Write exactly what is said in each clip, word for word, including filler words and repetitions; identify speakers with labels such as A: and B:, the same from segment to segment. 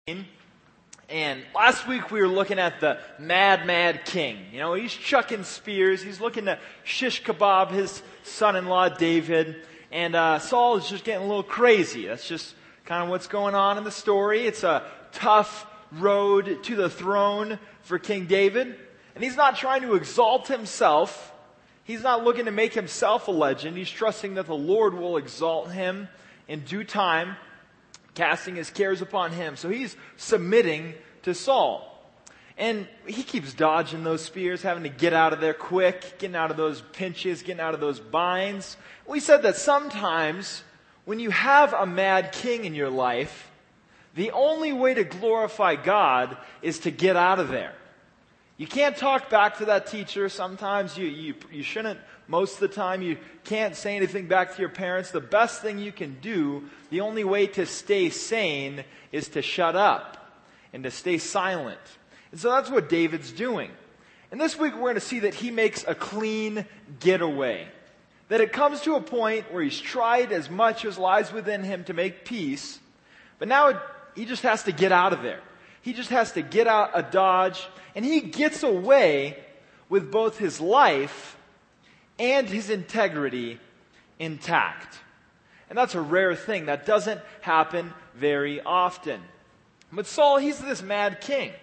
A: And last week we were looking at the mad, mad king. You know, he's chucking spears. He's looking to shish kebab his son-in-law David. And uh, Saul is just getting a little crazy. That's just kind of what's going on in the story. It's a tough road to the throne for King David. And he's not trying to exalt himself. He's not looking to make himself a legend. He's trusting that the Lord will exalt him in due time, casting his cares upon him. So he's submitting to Saul. And he keeps dodging those spears, having to get out of there quick, getting out of those pinches, getting out of those binds. We said that sometimes when you have a mad king in your life, the only way to glorify God is to get out of there. You can't talk back to that teacher. Sometimes you, you, you shouldn't. Most of the time you can't say anything back to your parents. The best thing you can do, the only way to stay sane, is to shut up and to stay silent. And so that's what David's doing. And this week we're going to see that he makes a clean getaway. That it comes to a point where he's tried as much as lies within him to make peace, but now it, he just has to get out of there. He just has to get out a dodge, and he gets away with both his life and his integrity intact. And that's a rare thing. That doesn't happen very often. But Saul, he's this mad king.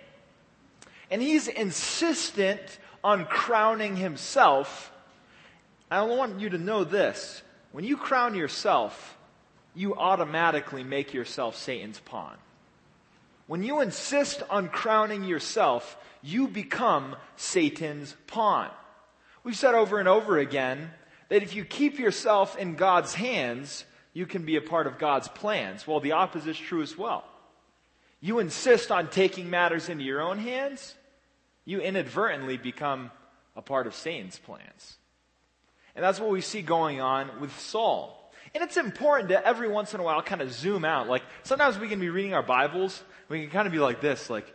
A: And he's insistent on crowning himself. I want you to know this. When you crown yourself, you automatically make yourself Satan's pawn. When you insist on crowning yourself, you become Satan's pawn. We've said over and over again that if you keep yourself in God's hands, you can be a part of God's plans. Well, the opposite is true as well. You insist on taking matters into your own hands, you inadvertently become a part of Satan's plans. And that's what we see going on with Saul. And it's important to every once in a while kind of zoom out. Like sometimes we can be reading our Bibles, we can kind of be like this, like,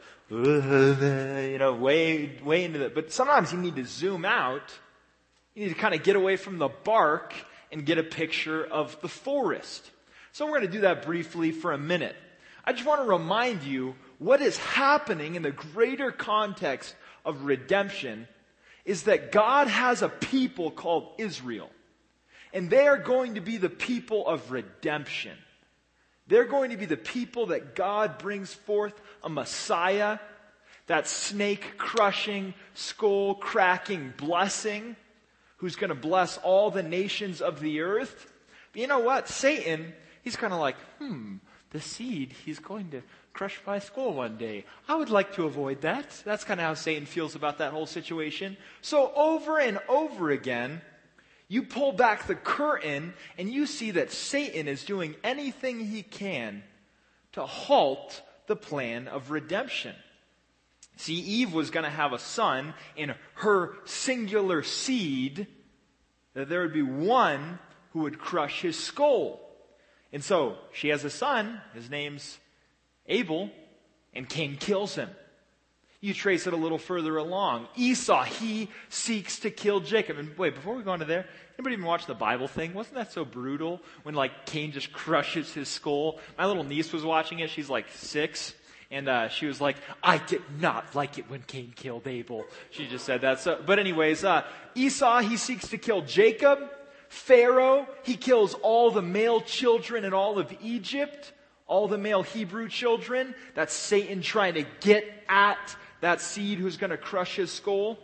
A: you know, way, way into that. But sometimes you need to zoom out. You need to kind of get away from the bark and get a picture of the forest. So we're going to do that briefly for a minute. I just want to remind you what is happening in the greater context of redemption is that God has a people called Israel. And they are going to be the people of redemption. They're going to be the people that God brings forth a Messiah, that snake-crushing, skull-cracking blessing, who's going to bless all the nations of the earth. But you know what? Satan, he's kind of like, hmm, the seed, he's going to crush my skull one day. I would like to avoid that. That's kind of how Satan feels about that whole situation. So over and over again, you pull back the curtain and you see that Satan is doing anything he can to halt the plan of redemption. See, Eve was going to have a son in her singular seed, that there would be one who would crush his skull. And so she has a son, his name's Abel, and Cain kills him. You trace it a little further along. Esau, he seeks to kill Jacob. And wait, before we go into there, anybody even watch the Bible thing? Wasn't that so brutal when like Cain just crushes his skull? My little niece was watching it. She's like six. And uh, she was like, I did not like it when Cain killed Abel. She just said that. So, but anyways, uh, Esau, he seeks to kill Jacob. Pharaoh, he kills all the male children in all of Egypt. All the male Hebrew children. That's Satan trying to get at that seed who's going to crush his skull.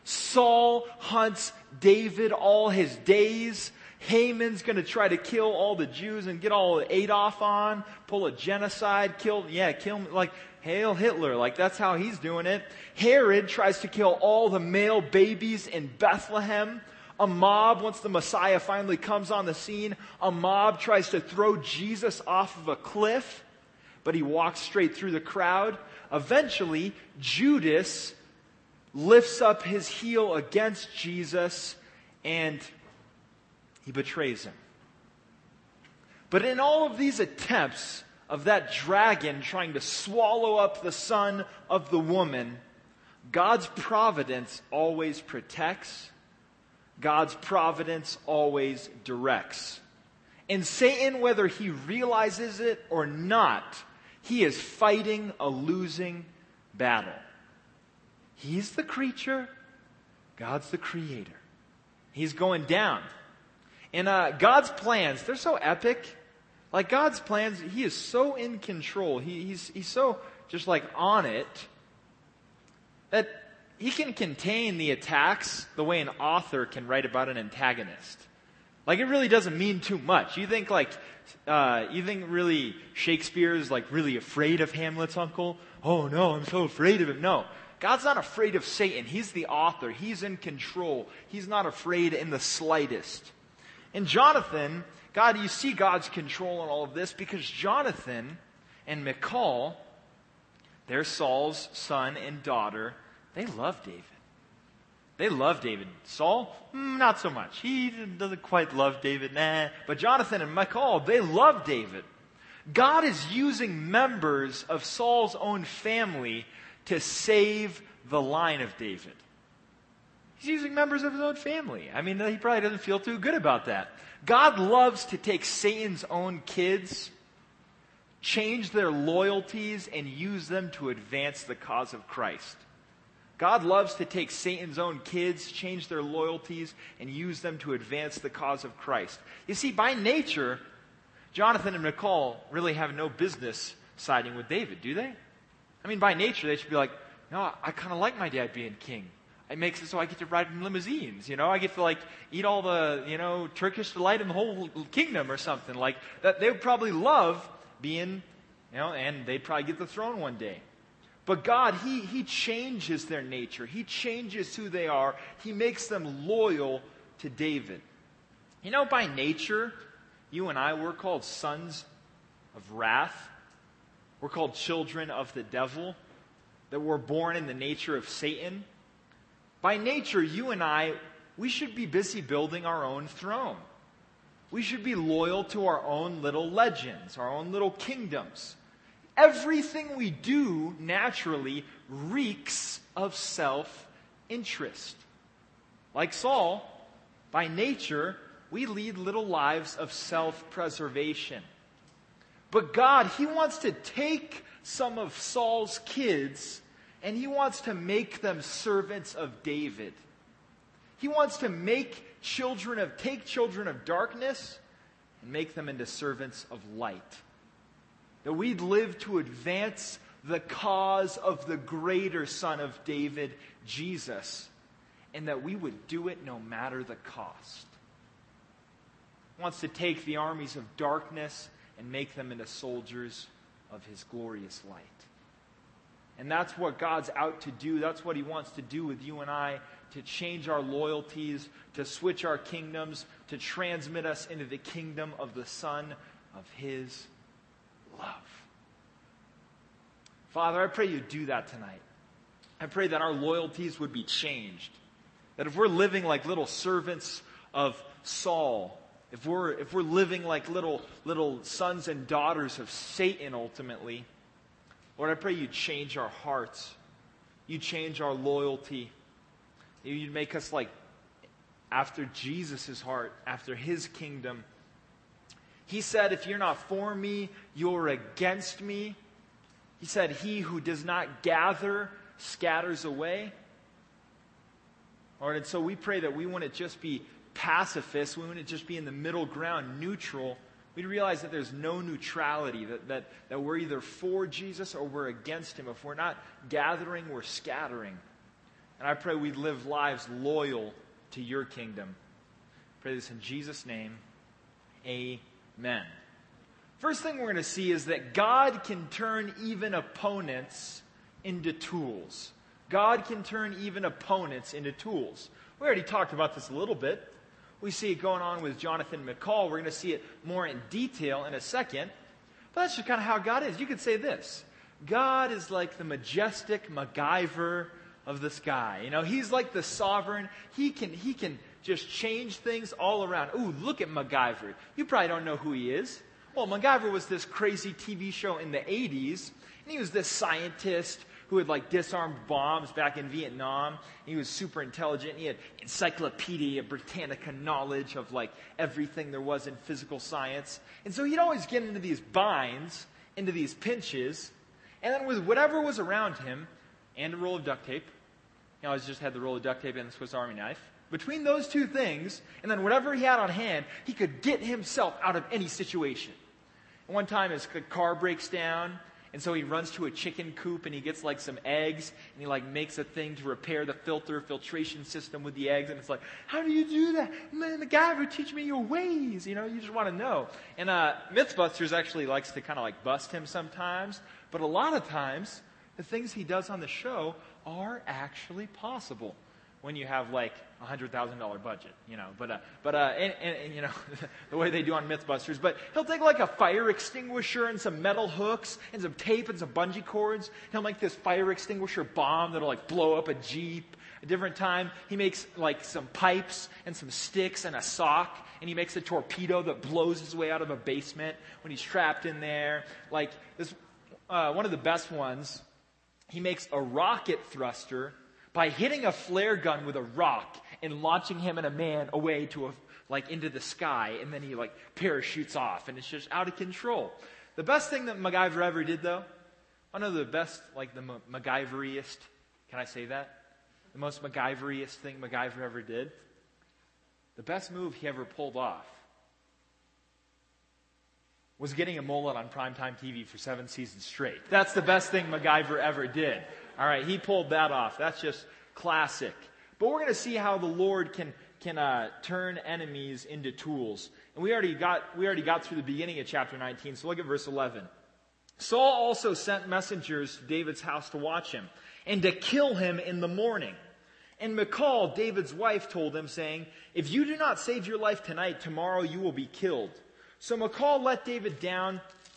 A: Saul hunts David all his days. Haman's going to try to kill all the Jews and get all Adolf on, pull a genocide, kill, yeah, kill, like, hail Hitler, like that's how he's doing it. Herod tries to kill all the male babies in Bethlehem. A mob, once the Messiah finally comes on the scene, a mob tries to throw Jesus off of a cliff, but he walks straight through the crowd. Eventually, Judas lifts up his heel against Jesus and he betrays him. But in all of these attempts of that dragon trying to swallow up the son of the woman, God's providence always protects. God's providence always directs. And Satan, whether he realizes it or not, He is fighting a losing battle. He's the creature. God's the creator. He's going down. And uh, God's plans, they're so epic. Like God's plans, He is so in control. He, he's, he's so just like on it that He can contain the attacks the way an author can write about an antagonist. Like it really doesn't mean too much. You think like, uh, you think really Shakespeare is like really afraid of Hamlet's uncle? Oh no, I'm so afraid of him. No. God's not afraid of Satan. He's the author. He's in control. He's not afraid in the slightest. And Jonathan, God, you see God's control in all of this because Jonathan and Michal, they're Saul's son and daughter, they love David. They love David. Saul, mm, not so much. He doesn't quite love David, nah. But Jonathan and Michal, they love David. God is using members of Saul's own family to save the line of David. He's using members of his own family. I mean, he probably doesn't feel too good about that. God loves to take Satan's own kids, change their loyalties, and use them to advance the cause of Christ. God loves to take Satan's own kids, change their loyalties, and use them to advance the cause of Christ. You see, by nature, Jonathan and Michal really have no business siding with David, do they? I mean, by nature, they should be like, no, I kind of like my dad being king. It makes it so I get to ride in limousines, you know? I get to, like, eat all the, you know, Turkish delight in the whole kingdom or something. Like, that they would probably love being, you know, and they'd probably get the throne one day. But God, He, He changes their nature. He changes who they are. He makes them loyal to David. You know, by nature, you and I, we're called sons of wrath. We're called children of the devil. That we're born in the nature of Satan. By nature, you and I, we should be busy building our own throne. We should be loyal to our own little legends, our own little kingdoms. Everything we do naturally reeks of self-interest. Like Saul, by nature, we lead little lives of self-preservation. But God, He wants to take some of Saul's kids and He wants to make them servants of David. He wants to make children of, take children of darkness and make them into servants of light. That we'd live to advance the cause of the greater Son of David, Jesus, and that we would do it no matter the cost. He wants to take the armies of darkness and make them into soldiers of His glorious light. And that's what God's out to do. That's what He wants to do with you and I, to change our loyalties, to switch our kingdoms, to transmit us into the kingdom of the Son of His love. Father, I pray You do that tonight. I pray that our loyalties would be changed. That if we're living like little servants of Saul, if we're if we're living like little little sons and daughters of Satan ultimately, Lord, I pray You change our hearts. You change our loyalty. You'd make us like after Jesus' heart, after His kingdom. He said, if you're not for me, you're against me. He said, he who does not gather scatters away. Lord, and so we pray that we wouldn't just be pacifists. We wouldn't just be in the middle ground, neutral. We'd realize that there's no neutrality, that, that, that we're either for Jesus or we're against Him. If we're not gathering, we're scattering. And I pray we'd live lives loyal to Your kingdom. I pray this in Jesus' name. Amen. First thing we're going to see is that God can turn even opponents into tools. God can turn even opponents into tools. We already talked about this a little bit. We see it going on with Jonathan and Michal. We're going to see it more in detail in a second. But that's just kind of how God is. You could say this. God is like the majestic MacGyver of the sky. You know, He's like the sovereign. He can, he can just change things all around. Ooh, look at MacGyver. You probably don't know who he is. Well, MacGyver was this crazy T V show in the eighties. And he was this scientist who had like disarmed bombs back in Vietnam. He was super intelligent. He had Encyclopedia Britannica knowledge of like everything there was in physical science. And so he'd always get into these binds into these pinches, and then with whatever was around him, and a roll of duct tape, you know, I just had the roll of duct tape and the Swiss Army knife, between those two things, and then whatever he had on hand, he could get himself out of any situation. And one time his car breaks down, and so he runs to a chicken coop and he gets like some eggs and he like makes a thing to repair the filter filtration system with the eggs. And it's like, how do you do that? Man, the guy would teach me your ways. You know, you just want to know. And uh, Mythbusters actually likes to kind of like bust him sometimes. But a lot of times, the things he does on the show are actually possible when you have like a hundred thousand dollar budget, you know. But uh, but uh, and, and, and you know the way they do on MythBusters. But he'll take like a fire extinguisher and some metal hooks and some tape and some bungee cords. He'll make this fire extinguisher bomb that'll like blow up a Jeep. A different time, he makes like some pipes and some sticks and a sock, and he makes a torpedo that blows his way out of a basement when he's trapped in there. Like this, uh, one of the best ones. He makes a rocket thruster by hitting a flare gun with a rock and launching him and a man away to a, like into the sky, and then he like parachutes off, and it's just out of control. The best thing that MacGyver ever did, though, one of the best, like the Ma- MacGyveriest, can I say that? The most MacGyveriest thing MacGyver ever did, the best move he ever pulled off was getting a mullet on primetime T V for seven seasons straight. That's the best thing MacGyver ever did. All right, he pulled that off. That's just classic. But we're going to see how the Lord can can uh, turn enemies into tools. And we already got we already got through the beginning of chapter nineteen. So look at verse eleven. Saul also sent messengers to David's house to watch him and to kill him in the morning. And Michal, David's wife, told him, saying, "If you do not save your life tonight, tomorrow you will be killed." So Michal let David down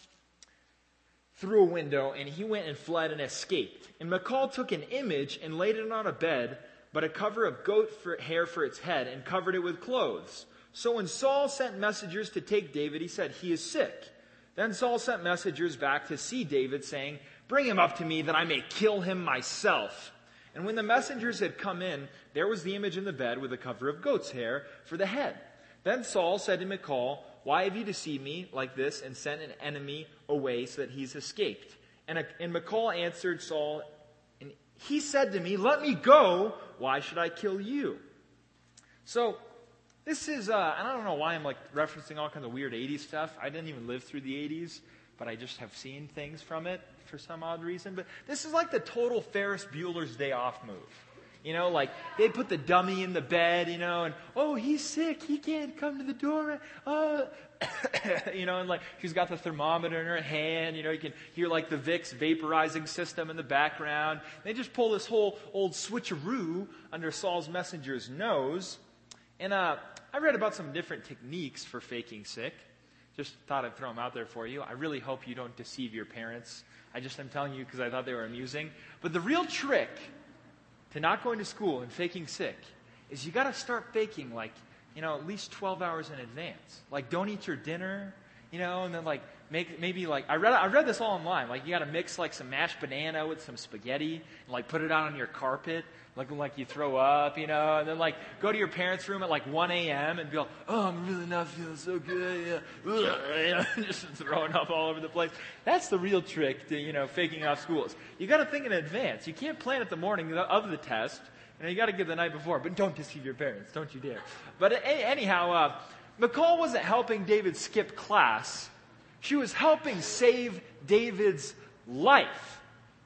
A: through a window, and he went and fled and escaped. And Michal took an image and laid it on a bed, but a cover of goat for, hair for its head, and covered it with clothes. So when Saul sent messengers to take David, he said, "He is sick." Then Saul sent messengers back to see David, saying, "Bring him up to me, that I may kill him myself." And when the messengers had come in, there was the image in the bed with a cover of goat's hair for the head. Then Saul said to Michal, "Why have you deceived me like this and sent an enemy away so that he's escaped?" And, a, and Michal answered Saul, and he said to me, "Let me go. Why should I kill you?" So this is, uh, and I don't know why I'm like referencing all kinds of weird eighties stuff. I didn't even live through the eighties, but I just have seen things from it for some odd reason. But this is like the total Ferris Bueller's Day Off move. You know, like, they put the dummy in the bed, you know, and, "Oh, he's sick. He can't come to the door." Uh, you know, and, like, she's got the thermometer in her hand. You know, you can hear, like, the Vicks vaporizing system in the background. They just pull this whole old switcheroo under Saul's messenger's nose. And uh, I read about some different techniques for faking sick. Just thought I'd throw them out there for you. I really hope you don't deceive your parents. I just am telling you because I thought they were amusing. But the real trick to not going to school and faking sick is you got to start faking like, you know, at least twelve hours in advance. Like, don't eat your dinner, you know, and then like make maybe like I read I read this all online. Like, you got to mix like some mashed banana with some spaghetti and like put it out on your carpet, looking like you throw up, you know, and then like go to your parents' room at like one a.m. and be like, "Oh, I'm really not feeling so good," yeah, you know, just throwing up all over the place. That's the real trick to, you know, faking off schools. You got to think in advance. You can't plan it the morning of the test. You know, you got to give the night before, but don't deceive your parents. Don't you dare. But uh, anyhow, uh, Michal wasn't helping David skip class. She was helping save David's life.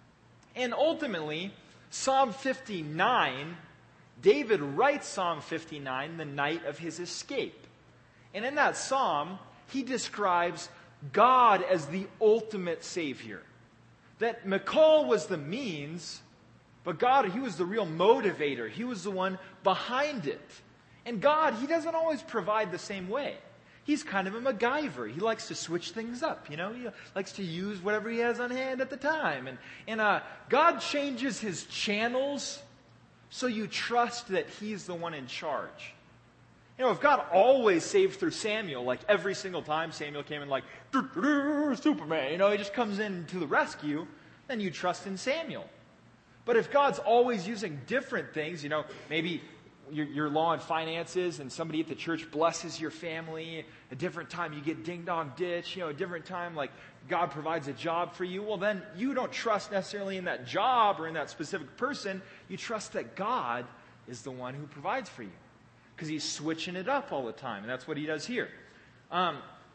A: And ultimately, Psalm fifty-nine, David writes Psalm fifty-nine the night of his escape. And in that psalm, he describes God as the ultimate Savior. That Michal was the means, but God, He was the real motivator. He was the one behind it. And God, He doesn't always provide the same way. He's kind of a MacGyver. He likes to switch things up, you know. He likes to use whatever he has on hand at the time. And, and uh, God changes His channels so you trust that He's the one in charge. You know, if God always saved through Samuel, like every single time Samuel came in like, Superman, you know, He just comes in to the rescue, then you trust in Samuel. But if God's always using different things, you know, maybe you're, you're low on finances and somebody at the church blesses your family. A different time you get ding-dong ditch. You know, a different time like God provides a job for you. Well, then you don't trust necessarily in that job or in that specific person. You trust that God is the one who provides for you. Because he's switching it up all the time. And that's what he does here. Um,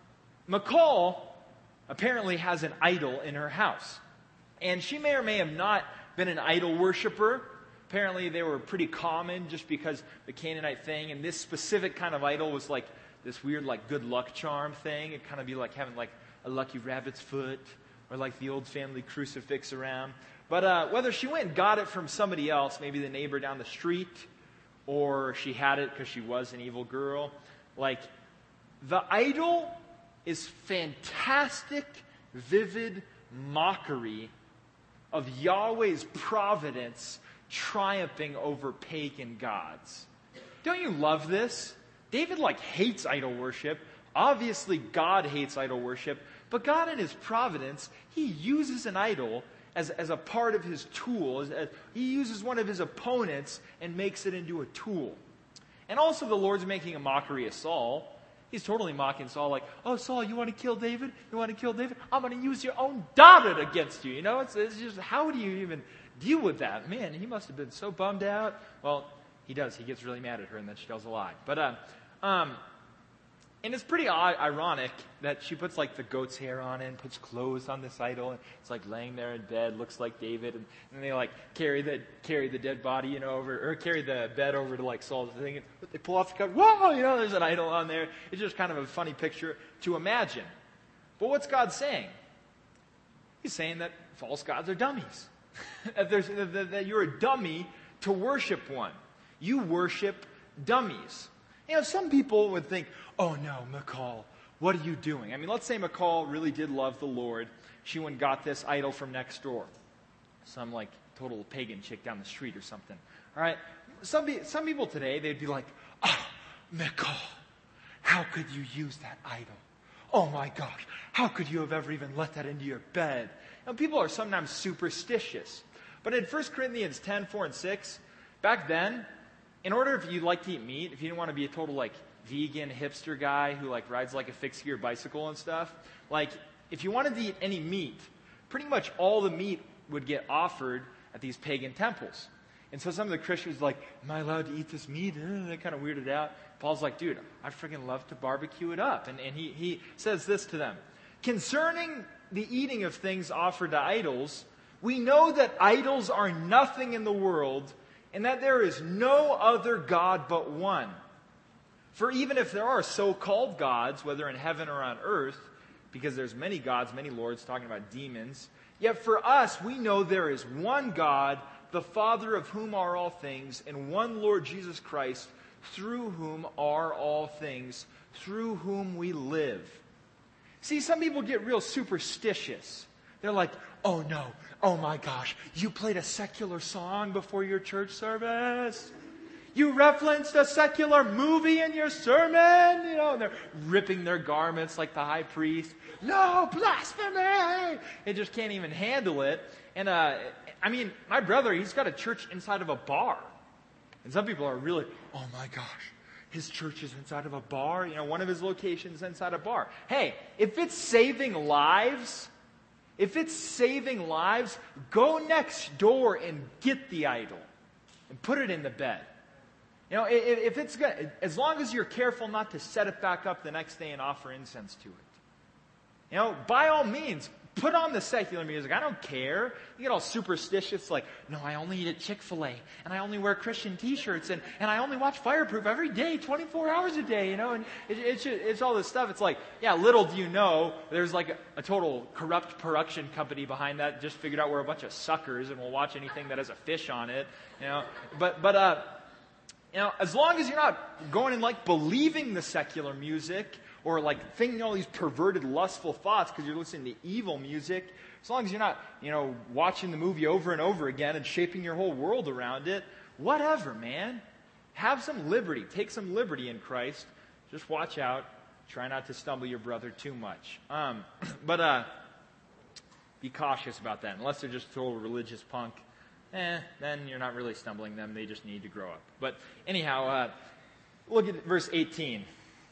A: McCall apparently has an idol in her house. And she may or may have not been an idol worshiper. Apparently they were pretty common just because the Canaanite thing. And this specific kind of idol was like this weird like good luck charm thing. It'd kind of be like having like a lucky rabbit's foot or like the old family crucifix around. But uh, whether she went and got it from somebody else, maybe the neighbor down the street, or she had it because she was an evil girl. Like, the idol is fantastic, vivid mockery of Yahweh's providence triumphing over pagan gods. Don't you love this? David, like, hates idol worship. Obviously, God hates idol worship. But God in his providence, he uses an idol As, as a part of his tool. As, as, he uses one of his opponents and makes it into a tool. And also the Lord's making a mockery of Saul. He's totally mocking Saul like, oh, Saul, you want to kill David? You want to kill David? I'm going to use your own daughter against you. You know, it's, it's just, how do you even deal with that? Man, he must have been so bummed out. Well, he does. He gets really mad at her and then she tells a lie. But, um, um, and it's pretty odd, ironic that she puts like the goat's hair on it and puts clothes on this idol. And it's like laying there in bed, looks like David. And, and they like carry the carry the dead body, you know, over, or carry the bed over to like Saul's thing. And they pull off the cover. Whoa, you know, there's an idol on there. It's just kind of a funny picture to imagine. But what's God saying? He's saying that false gods are dummies. that, there's, that, that you're a dummy to worship one. You worship dummies. You know, some people would think, oh no, McCall, what are you doing? I mean, let's say McCall really did love the Lord. She went and got this idol from next door. Some like total pagan chick down the street or something. All right? Some, some people today, they'd be like, oh, McCall, how could you use that idol? Oh my gosh, how could you have ever even let that into your bed? You know, people are sometimes superstitious. But in First Corinthians ten, four, and six, back then, in order if you like to eat meat, if you didn't want to be a total like vegan hipster guy who like rides like a fixed gear bicycle and stuff, like if you wanted to eat any meat, pretty much all the meat would get offered at these pagan temples. And so some of the Christians were like, am I allowed to eat this meat? Uh, they're kind of weirded out. Paul's like, dude, I freaking love to barbecue it up. And, and he, he says this to them. Concerning the eating of things offered to idols, we know that idols are nothing in the world, and that there is no other God but one. For even if there are so-called gods, whether in heaven or on earth, because there's many gods, many lords, talking about demons, yet for us we know there is one God, the Father of whom are all things, and one Lord Jesus Christ, through whom are all things, through whom we live. See, some people get real superstitious. They're like, oh no, oh my gosh, you played a secular song before your church service? You referenced a secular movie in your sermon? You know, and they're ripping their garments like the high priest. No, blasphemy! They just can't even handle it. And, uh, I mean, my brother, he's got a church inside of a bar. And some people are really, oh my gosh, his church is inside of a bar? You know, one of his locations is inside a bar. Hey, if it's saving lives, if it's saving lives, go next door and get the idol and put it in the bed. You know, if, if it's good, as long as you're careful not to set it back up the next day and offer incense to it. You know, by all means, put on the secular music. I don't care. You get all superstitious like, no, I only eat at Chick-fil-A, and I only wear Christian t-shirts, and, and I only watch Fireproof every day, twenty-four hours a day, you know, and it, it's, it's all this stuff. It's like, yeah, little do you know, there's like a, a total corrupt production company behind that, just figured out we're a bunch of suckers, and we'll watch anything that has a fish on it, you know. But, but, uh, you know, as long as you're not going and like believing the secular music, or like thinking all these perverted, lustful thoughts because you're listening to evil music, as long as you're not, you know, watching the movie over and over again and shaping your whole world around it, whatever, man. Have some liberty. Take some liberty in Christ. Just watch out. Try not to stumble your brother too much. Um, but uh, be cautious about that. Unless they're just total religious punk, eh, then you're not really stumbling them. They just need to grow up. But anyhow, uh, look at verse eighteen.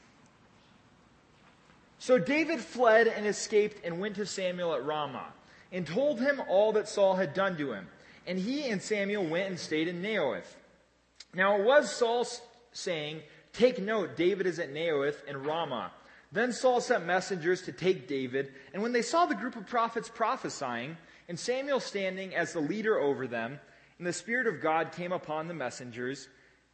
A: So David fled and escaped and went to Samuel at Ramah and told him all that Saul had done to him. And he and Samuel went and stayed in Naioth. Now it was Saul saying, "Take note, David is at Naioth and Ramah." Then Saul sent messengers to take David, and when they saw the group of prophets prophesying, and Samuel standing as the leader over them, and the Spirit of God came upon the messengers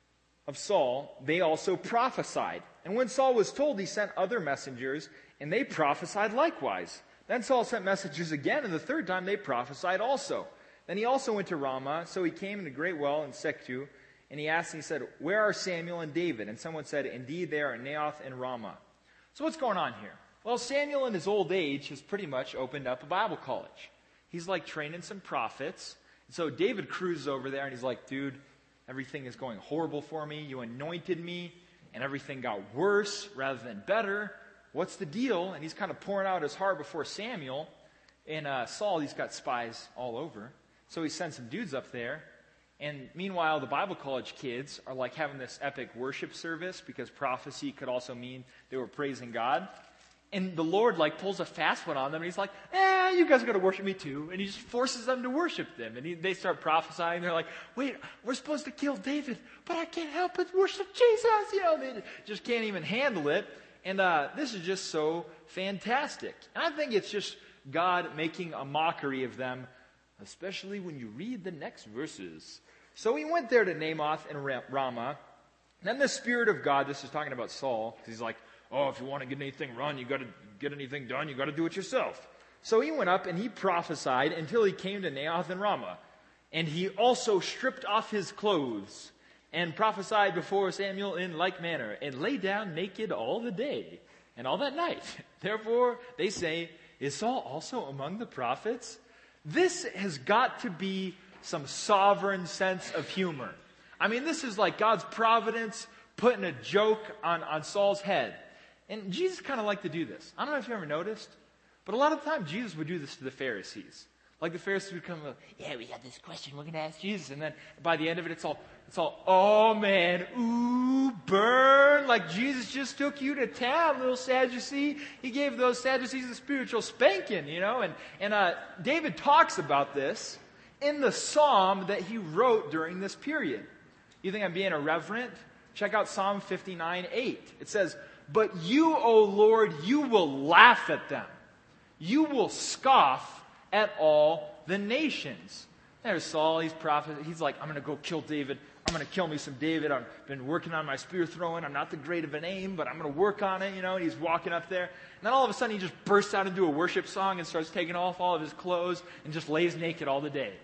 A: of Saul, they also prophesied. And when Saul was told, he sent other messengers, and they prophesied likewise. Then Saul sent messengers again, and the third time they prophesied also. Then he also went to Ramah, so he came in a great well in Sechu, and he asked, and he said, "Where are Samuel and David?" And someone said, "Indeed, they are at Naioth and Ramah." So what's going on here? Well, Samuel in his old age has pretty much opened up a Bible college. He's like training some prophets. And so David cruises over there and he's like, "Dude, everything is going horrible for me. You anointed me and everything got worse rather than better. What's the deal?" And he's kind of pouring out his heart before Samuel. And uh, Saul, he's got spies all over. So he sends some dudes up there. And meanwhile, the Bible college kids are like having this epic worship service because prophecy could also mean they were praising God. And the Lord like pulls a fast one on them and he's like, eh, you guys are going to worship me too. And he just forces them to worship them. And he, they start prophesying. They're like, wait, we're supposed to kill David, but I can't help but worship Jesus. You know, they just can't even handle it. And uh, this is just so fantastic. And I think it's just God making a mockery of them, especially when you read the next verses. So he went there to Naioth and Ramah. Then the Spirit of God, this is talking about Saul, because he's like, oh, if you want to get anything run, you got to get anything done, you got to do it yourself. So he went up and he prophesied until he came to Naioth and Ramah. And he also stripped off his clothes and prophesied before Samuel in like manner, and lay down naked all the day and all that night. Therefore, they say, is Saul also among the prophets? This has got to be some sovereign sense of humor. I mean, this is like God's providence putting a joke on, on Saul's head. And Jesus kind of liked to do this. I don't know if you ever noticed, but a lot of the time Jesus would do this to the Pharisees. Like the Pharisees would come, yeah, we got this question we're going to ask Jesus. And then by the end of it, it's all, it's all, oh man, ooh, burn. Like Jesus just took you to town, little Sadducee. He gave those Sadducees a spiritual spanking, you know. And, and uh, David talks about this in the psalm that he wrote during this period. You think I'm being irreverent? Check out Psalm fifty-nine eight. It says, "But you, O Lord, you will laugh at them. You will scoff at all the nations." There's Saul, he's prophet. He's like, I'm going to go kill David. I'm going to kill me some David. I've been working on my spear throwing. I'm not the great of an aim, but I'm going to work on it, you know. And he's walking up there. And then all of a sudden he just bursts out into a worship song and starts taking off all of his clothes and just lays naked all the day.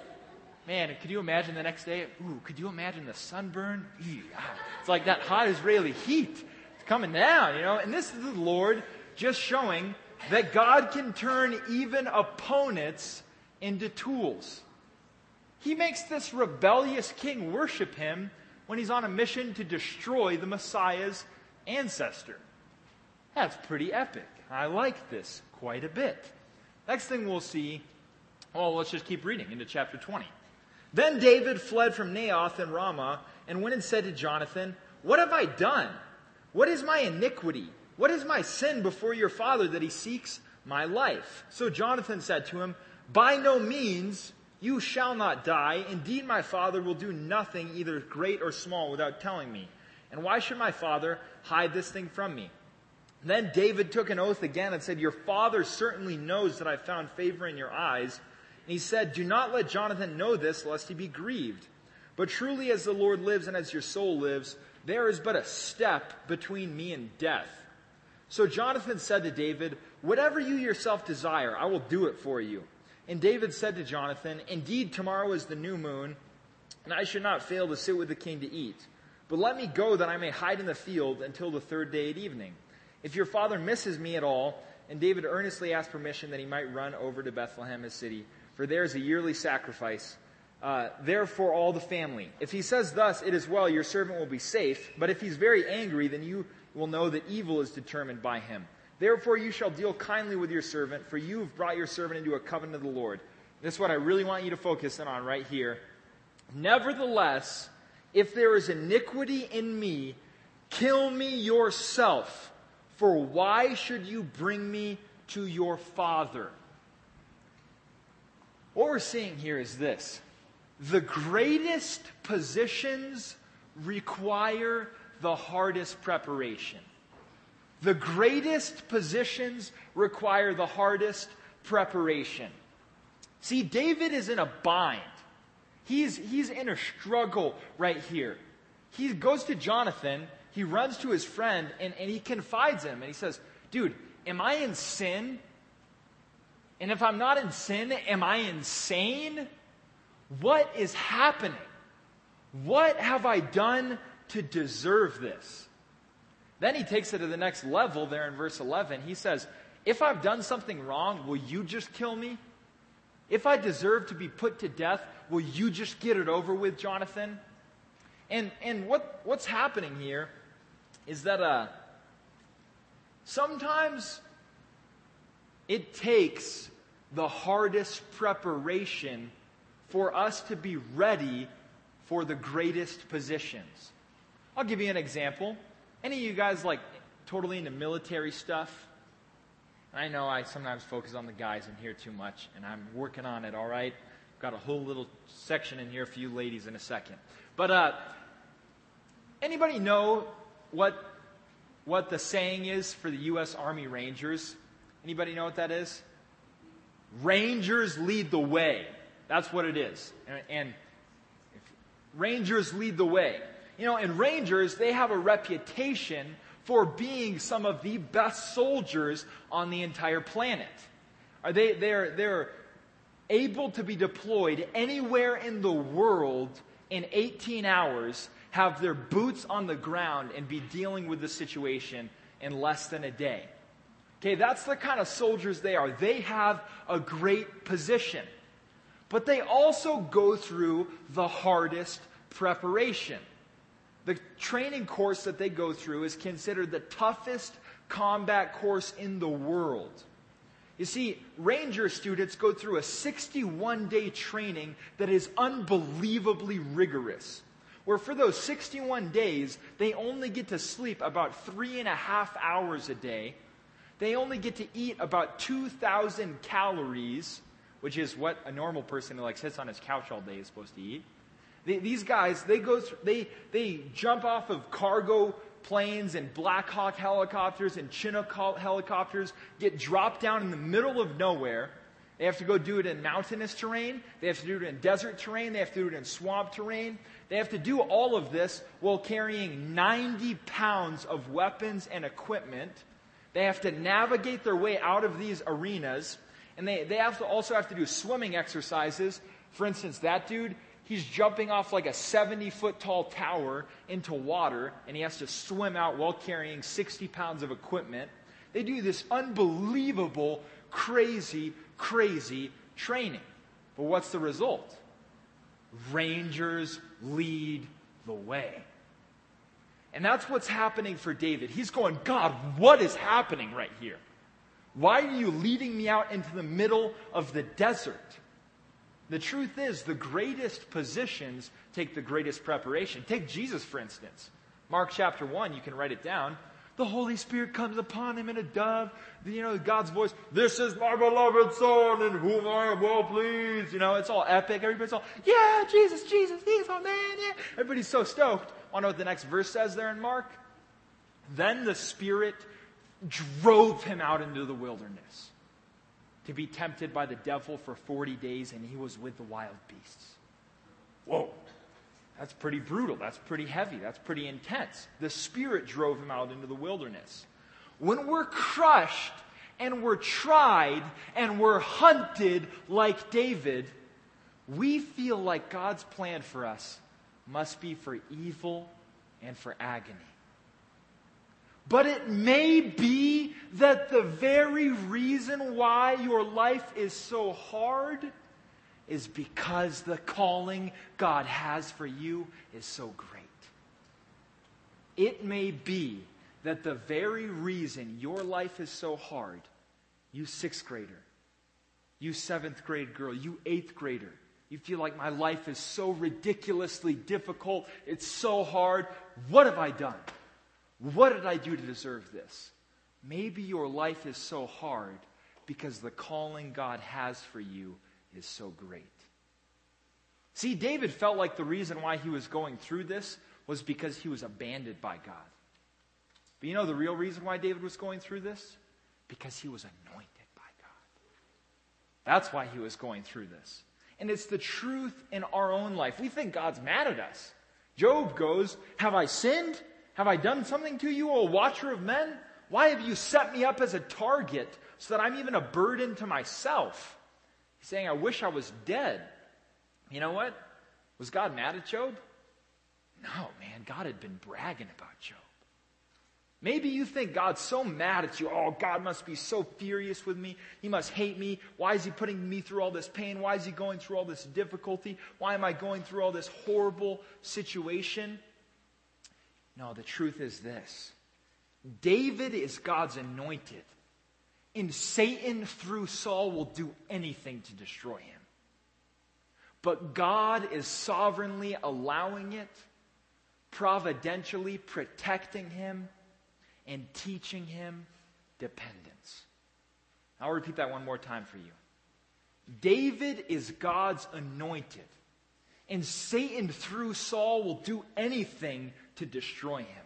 A: Man, could you imagine the next day? Ooh, could you imagine the sunburn? It's like that hot Israeli heat. It's coming down, you know. And this is the Lord just showing that God can turn even opponents into tools. He makes this rebellious king worship him when he's on a mission to destroy the Messiah's ancestor. That's pretty epic. I like this quite a bit. Next thing we'll see, well, let's just keep reading into chapter twenty. Then David fled from Naioth and Ramah and went and said to Jonathan, "What have I done? What is my iniquity? What is my sin before your father that he seeks my life?" So Jonathan said to him, "By no means, you shall not die. Indeed, my father will do nothing, either great or small, without telling me. And why should my father hide this thing from me?" Then David took an oath again and said, "Your father certainly knows that I found favor in your eyes." And he said, "Do not let Jonathan know this, lest he be grieved. But truly as the Lord lives and as your soul lives, there is but a step between me and death." So Jonathan said to David, "Whatever you yourself desire, I will do it for you." And David said to Jonathan, "Indeed, tomorrow is the new moon, and I should not fail to sit with the king to eat. But let me go that I may hide in the field until the third day at evening. If your father misses me at all," and David earnestly asked permission that he might run over to Bethlehem, his city, for there is a yearly sacrifice uh, there for all the family. "If he says thus, it is well, your servant will be safe. But if he's very angry, then you will know that evil is determined by him. Therefore you shall deal kindly with your servant, for you have brought your servant into a covenant of the Lord. This is what I really want you to focus in on right here. Nevertheless, if there is iniquity in me, kill me yourself, for why should you bring me to your father? What we're seeing here is this. The greatest positions require the hardest preparation. The greatest positions require the hardest preparation. See, David is in a bind. He's, he's in a struggle right here. He goes to Jonathan, he runs to his friend, and, and he confides him. And he says, dude, am I in sin? And if I'm not in sin, am I insane? What is happening? What have I done to deserve this? Then he takes it to the next level there in verse eleven. He says, if I've done something wrong, will you just kill me? If I deserve to be put to death, will you just get it over with, Jonathan? And and what, what's happening here is that uh, sometimes it takes the hardest preparation for us to be ready for the greatest positions. I'll give you an example. Any of you guys like totally into military stuff? I know I sometimes focus on the guys in here too much, and I'm working on it, all right? Got a whole little section in here for you ladies in a second. But uh, anybody know what what the saying is for the U S Army Rangers? Anybody know what that is? Rangers lead the way. That's what it is. And, and if Rangers lead the way. You know, and Rangers, they have a reputation for being some of the best soldiers on the entire planet. Are they, they're, they're able to be deployed anywhere in the world in eighteen hours, have their boots on the ground, and be dealing with the situation in less than a day. Okay, that's the kind of soldiers they are. They have a great position. But they also go through the hardest preparation. The training course that they go through is considered the toughest combat course in the world. You see, Ranger students go through a sixty-one day training that is unbelievably rigorous. Where for those sixty-one days, they only get to sleep about three and a half hours a day. They only get to eat about two thousand calories, which is what a normal person who like sits on his couch all day is supposed to eat. They, these guys, they go through, they they jump off of cargo planes and Black Hawk helicopters and Chinook helicopters, get dropped down in the middle of nowhere. They have to go do it in mountainous terrain. They have to do it in desert terrain. They have to do it in swamp terrain. They have to do all of this while carrying ninety pounds of weapons and equipment. They have to navigate their way out of these arenas. And they, they have to also have to do swimming exercises. For instance, that dude, he's jumping off like a seventy foot tall tower into water, and he has to swim out while carrying sixty pounds of equipment. They do this unbelievable, crazy, crazy training. But what's the result? Rangers lead the way. And that's what's happening for David. He's going, God, what is happening right here? Why are you leading me out into the middle of the desert? The truth is, the greatest positions take the greatest preparation. Take Jesus, for instance. Mark chapter one, you can write it down. The Holy Spirit comes upon him in a dove. You know, God's voice, this is my beloved Son in whom I am well pleased. You know, it's all epic. Everybody's all, yeah, Jesus, Jesus, he's our man. Yeah. Everybody's so stoked. Want to know what the next verse says there in Mark? Then the Spirit drove him out into the wilderness to be tempted by the devil for forty days, and he was with the wild beasts. Whoa. That's pretty brutal. That's pretty heavy. That's pretty intense. The Spirit drove him out into the wilderness. When we're crushed and we're tried and we're hunted like David, we feel like God's plan for us must be for evil and for agony. But it may be that the very reason why your life is so hard is because the calling God has for you is so great. It may be that the very reason your life is so hard, you sixth grader, You seventh grade girl, you eighth grader, you feel like my life is so ridiculously difficult, it's so hard. What have I done? What did I do to deserve this? Maybe your life is so hard because the calling God has for you is so great. See, David felt like the reason why he was going through this was because he was abandoned by God. But you know the real reason why David was going through this? Because he was anointed by God. That's why he was going through this. And it's the truth in our own life. We think God's mad at us. Job goes, have I sinned? Have I done something to you, O watcher of men? Why have you set me up as a target so that I'm even a burden to myself? He's saying, I wish I was dead. You know what? Was God mad at Job? No, man. God had been bragging about Job. Maybe you think God's so mad at you. Oh, God must be so furious with me. He must hate me. Why is he putting me through all this pain? Why is he going through all this difficulty? Why am I going through all this horrible situation? No, the truth is this. David is God's anointed. And Satan, through Saul, will do anything to destroy him. But God is sovereignly allowing it, providentially protecting him, and teaching him dependence. I'll repeat that one more time for you. David is God's anointed, and Satan, through Saul, will do anything to destroy him.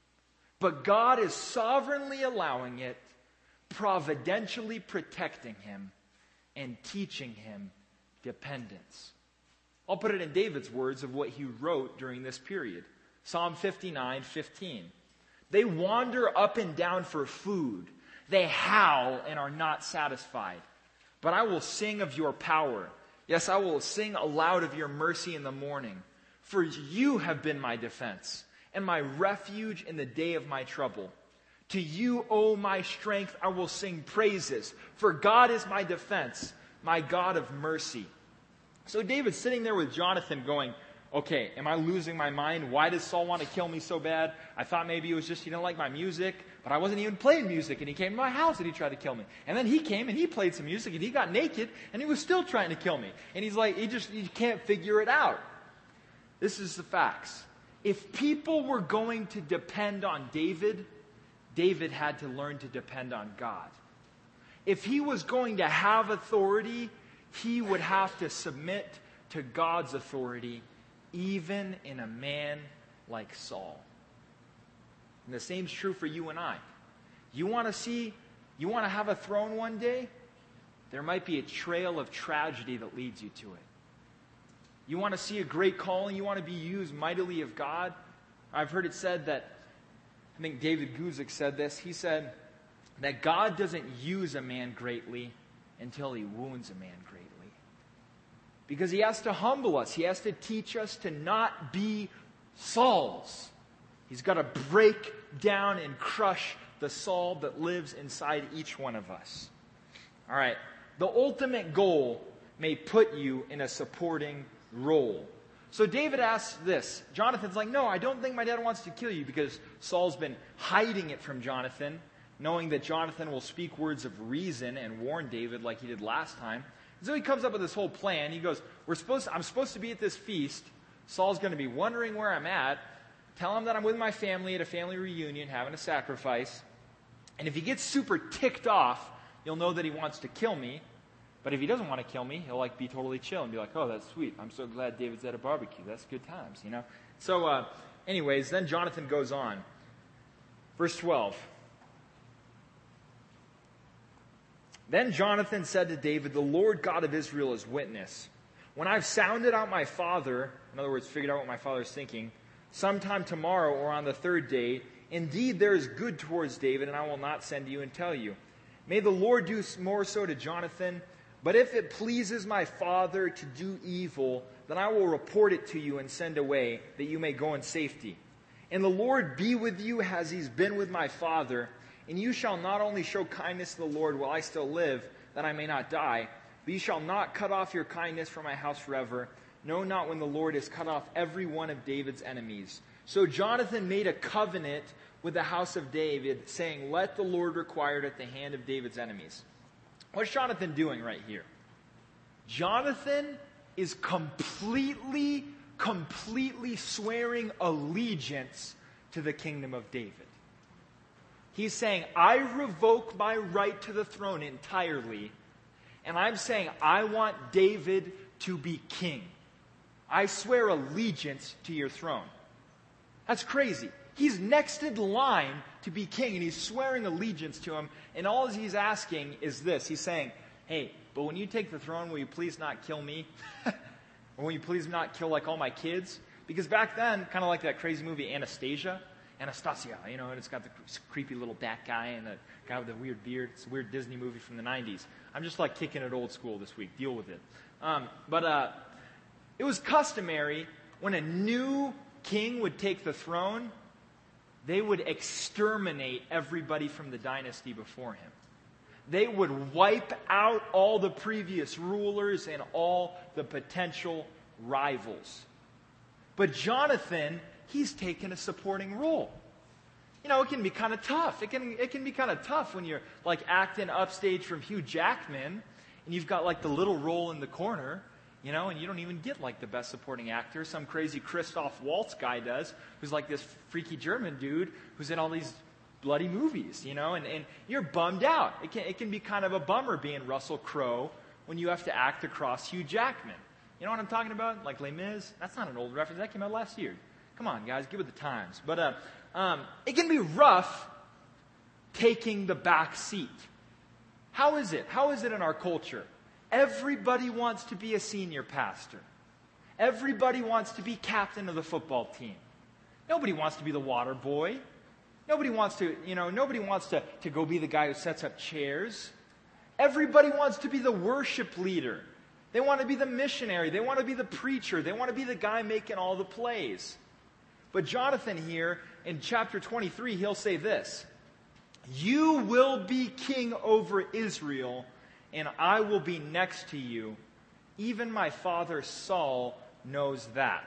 A: But God is sovereignly allowing it, providentially protecting him, and teaching him dependence. I'll put it in David's words of what he wrote during this period. Psalm fifty-nine fifteen. They wander up and down for food. They howl and are not satisfied. But I will sing of your power. Yes, I will sing aloud of your mercy in the morning. For you have been my defense and my refuge in the day of my trouble. To you, O my strength, I will sing praises. For God is my defense, my God of mercy. So David's sitting there with Jonathan going, okay, am I losing my mind? Why does Saul want to kill me so bad? I thought maybe it was just he didn't like my music, but I wasn't even playing music, and he came to my house and he tried to kill me. And then he came and he played some music and he got naked and he was still trying to kill me. And he's like, he just he can't figure it out. This is the facts. If people were going to depend on David, David had to learn to depend on God. If he was going to have authority, he would have to submit to God's authority, even in a man like Saul. And the same is true for you and I. You want to see, you want to have a throne one day? There might be a trail of tragedy that leads you to it. You want to see a great calling? You want to be used mightily of God? I've heard it said that, I think David Guzik said this, he said that God doesn't use a man greatly until he wounds a man greatly. Because he has to humble us. He has to teach us to not be Sauls. He's got to break down and crush the Saul that lives inside each one of us. All right. The ultimate goal may put you in a supporting role. So David asks this. Jonathan's like, no, I don't think my dad wants to kill you, because Saul's been hiding it from Jonathan, knowing that Jonathan will speak words of reason and warn David like he did last time. So he comes up with this whole plan. He goes, "We're supposed to, I'm supposed to be at this feast. Saul's going to be wondering where I'm at. Tell him that I'm with my family at a family reunion having a sacrifice. And if he gets super ticked off, you'll know that he wants to kill me. But if he doesn't want to kill me, he'll like be totally chill and be like, oh, that's sweet. I'm so glad David's at a barbecue. That's good times, you know." So uh, anyways, then Jonathan goes on. Verse twelve. Then Jonathan said to David, "The Lord God of Israel is witness. When I've sounded out my father," in other words, figured out what my father's thinking, "sometime tomorrow or on the third day, indeed there is good towards David, and I will not send you and tell you. May the Lord do more so to Jonathan. But if it pleases my father to do evil, then I will report it to you and send away, that you may go in safety. And the Lord be with you as he's been with my father. And you shall not only show kindness to the Lord while I still live, that I may not die, but you shall not cut off your kindness from my house forever. No, not when the Lord has cut off every one of David's enemies." So Jonathan made a covenant with the house of David, saying, "Let the Lord require it at the hand of David's enemies." What's Jonathan doing right here? Jonathan is completely, completely swearing allegiance to the kingdom of David. He's saying, I revoke my right to the throne entirely, and I'm saying I want David to be king. I swear allegiance to your throne. That's crazy. He's next in line to be king, and he's swearing allegiance to him, and all he's asking is this. He's saying, hey, but when you take the throne, will you please not kill me? Or will you please not kill like all my kids? Because back then, kind of like that crazy movie Anastasia, Anastasia, you know, and it's got the creepy little bat guy and the guy with the weird beard. It's a weird Disney movie from the nineties. I'm just like kicking it old school this week. Deal with it. Um, but uh, it was customary when a new king would take the throne, they would exterminate everybody from the dynasty before him. They would wipe out all the previous rulers and all the potential rivals. But Jonathan, he's taken a supporting role. You know, it can be kind of tough. It can it can be kind of tough when you're like acting upstage from Hugh Jackman and you've got like the little role in the corner, you know, and you don't even get like the best supporting actor. Some crazy Christoph Waltz guy does, who's like this freaky German dude who's in all these bloody movies, you know, and, and you're bummed out. It can, it can be kind of a bummer being Russell Crowe when you have to act across Hugh Jackman. You know what I'm talking about? Like Les Mis? That's not an old reference. That came out last year. Come on, guys, get with the times. But uh, um, it can be rough taking the back seat. How is it? How is it in our culture? Everybody wants to be a senior pastor. Everybody wants to be captain of the football team. Nobody wants to be the water boy. Nobody wants to, you know, nobody wants to, to go be the guy who sets up chairs. Everybody wants to be the worship leader. They want to be the missionary. They want to be the preacher. They want to be the guy making all the plays. But Jonathan here, in chapter twenty-three, he'll say this: you will be king over Israel, and I will be next to you. Even my father Saul knows that.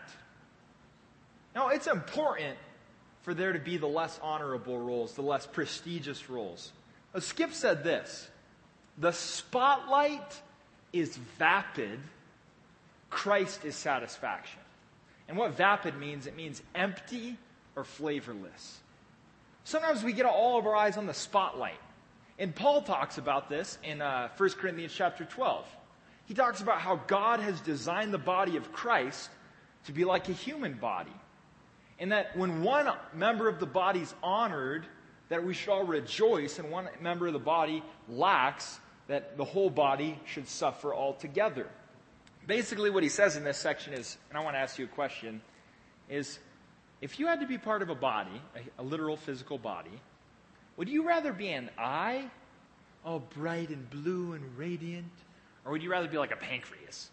A: Now, it's important for there to be the less honorable roles, the less prestigious roles. Now, Skip said this: the spotlight is vapid, Christ is satisfaction. And what vapid means, it means empty or flavorless. Sometimes we get all of our eyes on the spotlight. And Paul talks about this in uh, First Corinthians chapter twelve. He talks about how God has designed the body of Christ to be like a human body. And that when one member of the body is honored, that we should all rejoice, and one member of the body lacks, that the whole body should suffer altogether. Basically what he says in this section is, and I want to ask you a question, is if you had to be part of a body, a, a literal physical body, would you rather be an eye, all bright and blue and radiant, or would you rather be like a pancreas?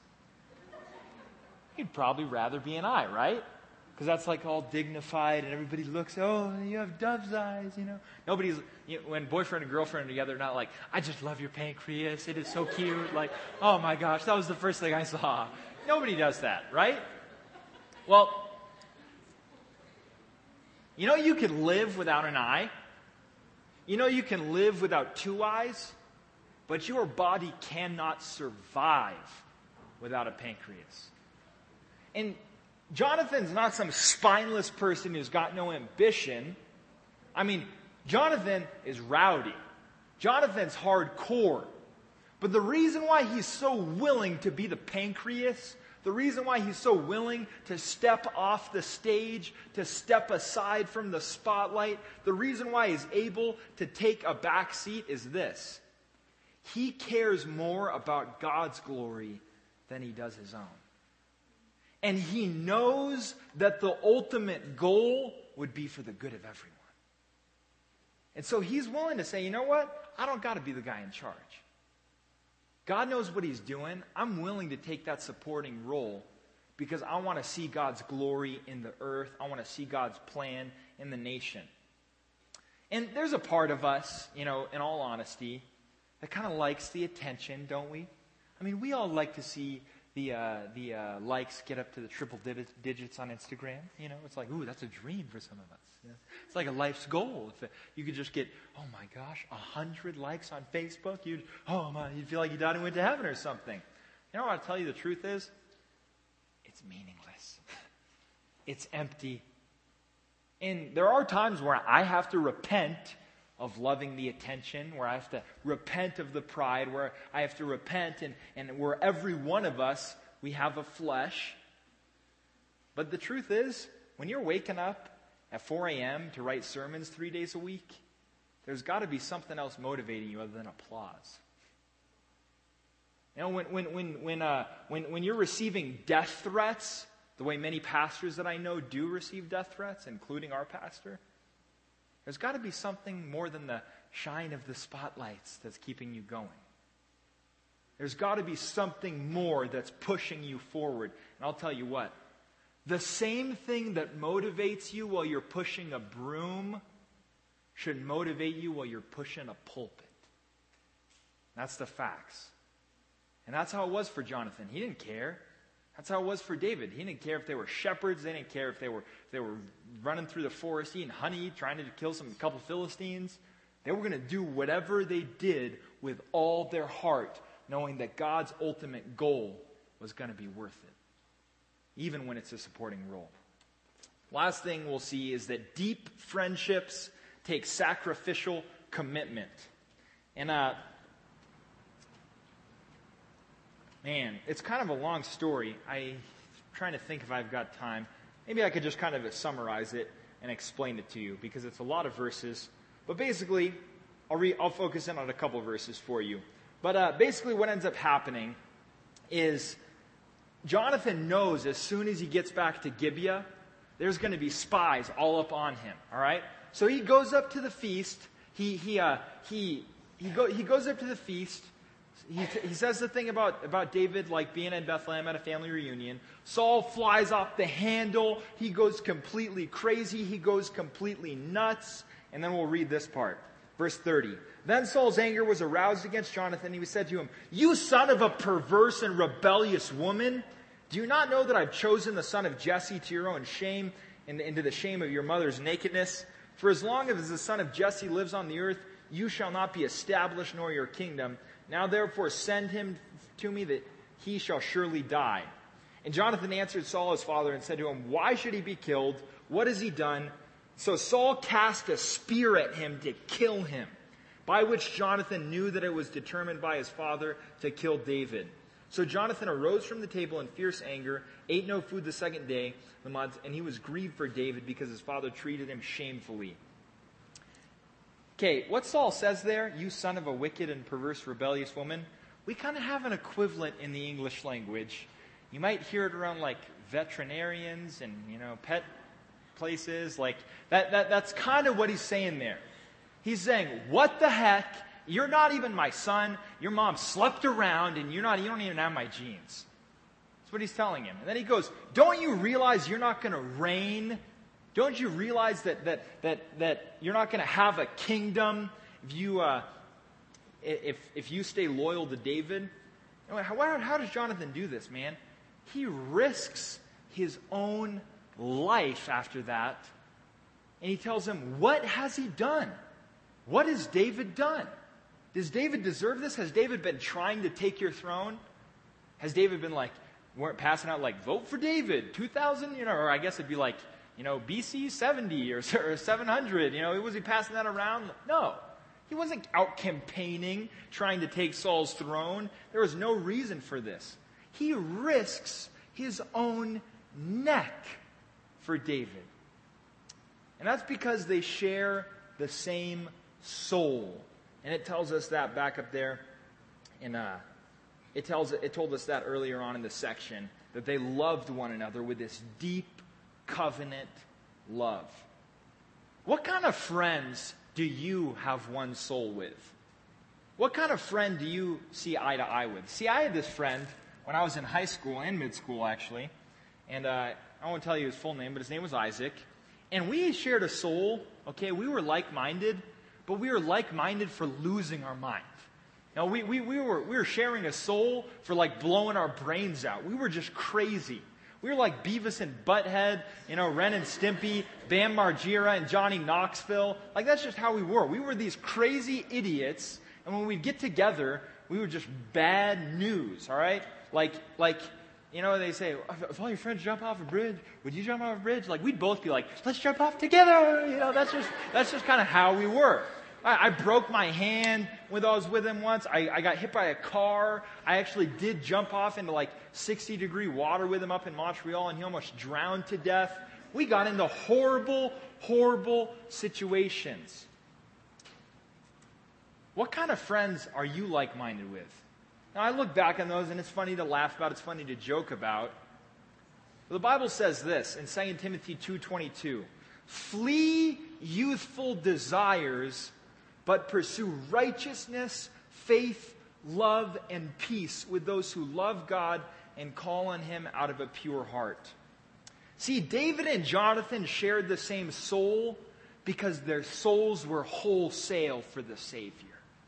A: You'd probably rather be an eye, right? Because that's like all dignified and everybody looks, oh, you have dove's eyes, you know. Nobody's, you know, when boyfriend and girlfriend are together, not like, I just love your pancreas, it is so cute. Like, oh my gosh, that was the first thing I saw. Nobody does that, right? Well, you know you can live without an eye. You know you can live without two eyes. But your body cannot survive without a pancreas. And Jonathan's not some spineless person who's got no ambition. I mean, Jonathan is rowdy. Jonathan's hardcore. But the reason why he's so willing to be the pancreas, the reason why he's so willing to step off the stage, to step aside from the spotlight, the reason why he's able to take a back seat is this: he cares more about God's glory than he does his own. And he knows that the ultimate goal would be for the good of everyone. And so he's willing to say, you know what? I don't got to be the guy in charge. God knows what he's doing. I'm willing to take that supporting role because I want to see God's glory in the earth. I want to see God's plan in the nation. And there's a part of us, you know, in all honesty, that kind of likes the attention, don't we? I mean, we all like to see the uh, the uh, likes get up to the triple digits on Instagram. You know, it's like, ooh, that's a dream for some of us. You know? It's like a life's goal. If you could just get, oh my gosh, a hundred likes on Facebook, you'd, oh my, you'd feel like you died and went to heaven or something. You know what I'll tell you the truth is? It's meaningless. It's empty. And there are times where I have to repent of loving the attention, where I have to repent of the pride, where I have to repent, and, and where every one of us, we have a flesh. But the truth is, when you're waking up at four a.m. to write sermons three days a week, there's got to be something else motivating you other than applause. You know, when when when when uh, when when you're receiving death threats, the way many pastors that I know do receive death threats, including our pastor, there's got to be something more than the shine of the spotlights that's keeping you going. There's got to be something more that's pushing you forward. And I'll tell you what, the same thing that motivates you while you're pushing a broom should motivate you while you're pushing a pulpit. That's the facts. And that's how it was for Jonathan. He didn't care. That's how it was for David. He didn't care if they were shepherds. They didn't care if they were if they were running through the forest eating honey, trying to kill some couple Philistines. They were going to do whatever they did with all their heart, knowing that God's ultimate goal was going to be worth it, even when it's a supporting role. Last thing we'll see is that deep friendships take sacrificial commitment. And uh Man, it's kind of a long story. I'm trying to think if I've got time. Maybe I could just kind of summarize it and explain it to you, because it's a lot of verses. But basically, I'll, re- I'll focus in on a couple verses for you. But uh, basically what ends up happening is Jonathan knows as soon as he gets back to Gibeah, there's going to be spies all up on him. All right? So he goes up to the feast. He he uh, he he, go, he goes up to the feast. He, he says the thing about, about David, like being in Bethlehem at a family reunion. Saul flies off the handle. He goes completely crazy. He goes completely nuts. And then we'll read this part. Verse thirty. Then Saul's anger was aroused against Jonathan. He said to him, "You son of a perverse and rebellious woman, do you not know that I've chosen the son of Jesse to your own shame and into the shame of your mother's nakedness? For as long as the son of Jesse lives on the earth, you shall not be established nor your kingdom. Now therefore send him to me that he shall surely die." And Jonathan answered Saul his father and said to him, "Why should he be killed? What has he done?" So Saul cast a spear at him to kill him, by which Jonathan knew that it was determined by his father to kill David. So Jonathan arose from the table in fierce anger, ate no food the second day, and he was grieved for David because his father treated him shamefully. Okay, what Saul says there, "You son of a wicked and perverse rebellious woman," we kind of have an equivalent in the English language. You might hear it around like veterinarians and, you know, pet places. Like that, that that's kind of what he's saying there. He's saying, "What the heck? You're not even my son. Your mom slept around and you're not you don't even have my genes." That's what he's telling him. And then he goes, "Don't you realize you're not going to reign? Don't you realize that that that that you're not going to have a kingdom if you uh, if if you stay loyal to David?" How, how does Jonathan do this, man? He risks his own life after that, and he tells him, "What has he done? What has David done? Does David deserve this? Has David been trying to take your throne? Has David been like weren't passing out like vote for David two thousand, you know, or I guess it'd be like, you know, B C seventy or, or seven hundred, you know, was he passing that around? No. He wasn't out campaigning, trying to take Saul's throne. There was no reason for this. He risks his own neck for David. And that's because they share the same soul. And it tells us that back up there in, uh, it tells, it told us that earlier on in the section, that they loved one another with this deep covenant love. What kind of friends do you have one soul with? What kind of friend do you see eye to eye with? See, I had this friend when I was in high school and mid school, actually. And uh, I won't tell you his full name, but his name was Isaac. And we shared a soul, okay? We were like-minded, but we were like-minded for losing our mind. Now, we, we, we, were, we were sharing a soul for like blowing our brains out. We were just crazy. We were like Beavis and Butthead, you know, Ren and Stimpy, Bam Margera and Johnny Knoxville. Like, that's just how we were. We were these crazy idiots, and when we'd get together, we were just bad news, all right? Like, like, you know, they say, if all your friends jump off a bridge, would you jump off a bridge? Like, we'd both be like, let's jump off together. You know, that's just, that's just kind of how we were. I, I broke my hand when I was with him once. I, I got hit by a car. I actually did jump off into like sixty degree water with him up in Montreal, and he almost drowned to death. We got into horrible, horrible situations. What kind of friends are you like-minded with? Now, I look back on those, and it's funny to laugh about. It's funny to joke about. But the Bible says this in Second Timothy two twenty-two. Flee youthful desires, but pursue righteousness, faith, love, and peace with those who love God and call on Him out of a pure heart. See, David and Jonathan shared the same soul because their souls were wholesale for the Savior.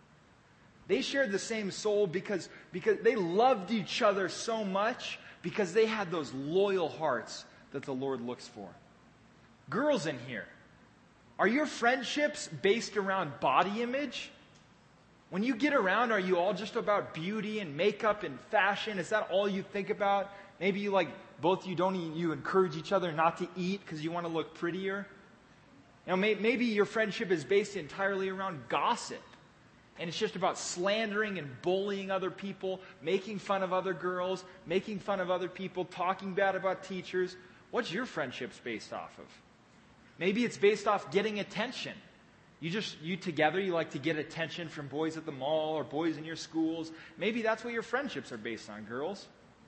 A: They shared the same soul because, because they loved each other so much because they had those loyal hearts that the Lord looks for. Girls in here, are your friendships based around body image? When you get around, are you all just about beauty and makeup and fashion? Is that all you think about? Maybe you like, both of you don't eat, you encourage each other not to eat because you want to look prettier. You know, may, maybe your friendship is based entirely around gossip. And it's just about slandering and bullying other people, making fun of other girls, making fun of other people, talking bad about teachers. What's your friendships based off of? Maybe it's based off getting attention. You just, you together, you like to get attention from boys at the mall or boys in your schools. Maybe that's what your friendships are based on, girls.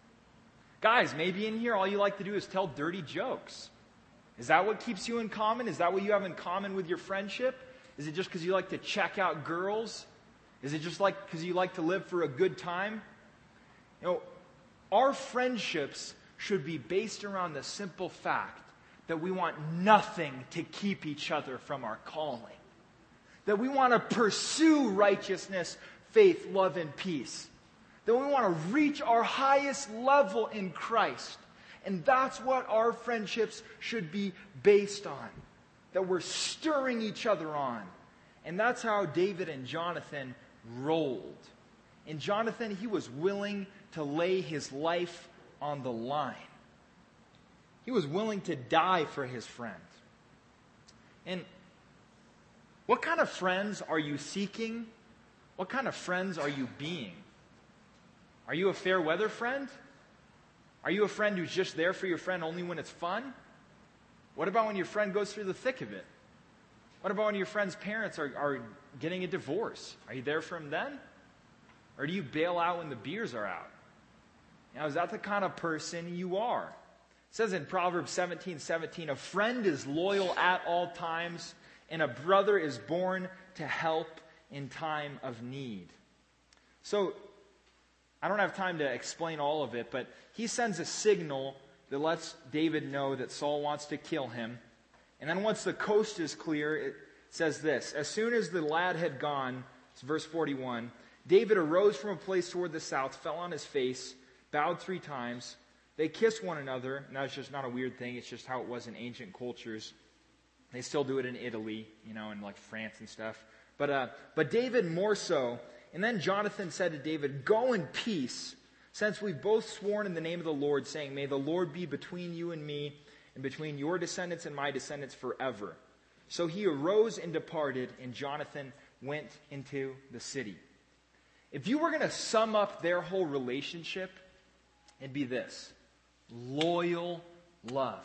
A: Guys, maybe in here all you like to do is tell dirty jokes. Is that what keeps you in common? Is that what you have in common with your friendship? Is it just because you like to check out girls? Is it just like because you like to live for a good time? You know, our friendships should be based around the simple fact that we want nothing to keep each other from our calling. That we want to pursue righteousness, faith, love, and peace. That we want to reach our highest level in Christ. And that's what our friendships should be based on. That we're stirring each other on. And that's how David and Jonathan rolled. And Jonathan, he was willing to lay his life on the line. He was willing to die for his friend. And what kind of friends are you seeking? What kind of friends are you being? Are you a fair weather friend? Are you a friend who's just there for your friend only when it's fun? What about when your friend goes through the thick of it? What about when your friend's parents are, are getting a divorce? Are you there for them then? Or do you bail out when the beers are out? Now, is that the kind of person you are? It says in Proverbs seventeen seventeen, a friend is loyal at all times, and a brother is born to help in time of need. So, I don't have time to explain all of it, but he sends a signal that lets David know that Saul wants to kill him. And then once the coast is clear, it says this. As soon as the lad had gone, it's verse forty-one, David arose from a place toward the south, fell on his face, bowed three times. They kissed one another, and that's just not a weird thing. It's just how it was in ancient cultures. They still do it in Italy, you know, and like France and stuff. But uh, but David more so. And then Jonathan said to David, go in peace, since we've both sworn in the name of the Lord, saying, may the Lord be between you and me, and between your descendants and my descendants forever. So he arose and departed, and Jonathan went into the city. If you were going to sum up their whole relationship, it'd be this. Loyal love.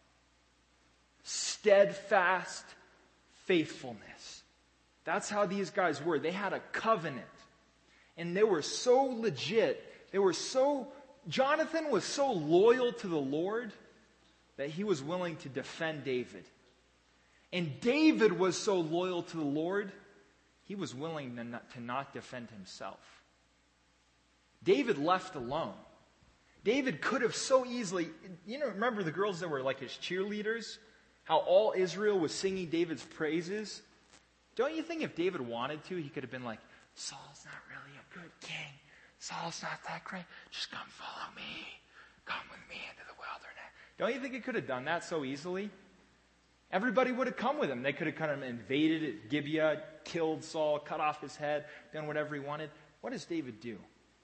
A: Steadfast faithfulness. That's how these guys were. They had a covenant. And they were so legit. They were so, Jonathan was so loyal to the Lord that he was willing to defend David. And David was so loyal to the Lord, he was willing to not, to not defend himself. David left alone. David could have so easily, you know, remember the girls that were like his cheerleaders? How all Israel was singing David's praises? Don't you think if David wanted to, he could have been like, Saul's not really a good king. Saul's not that great. Just come follow me. Come with me into the wilderness. Don't you think he could have done that so easily? Everybody would have come with him. They could have kind of invaded Gibeah, killed Saul, cut off his head, done whatever he wanted. What does David do?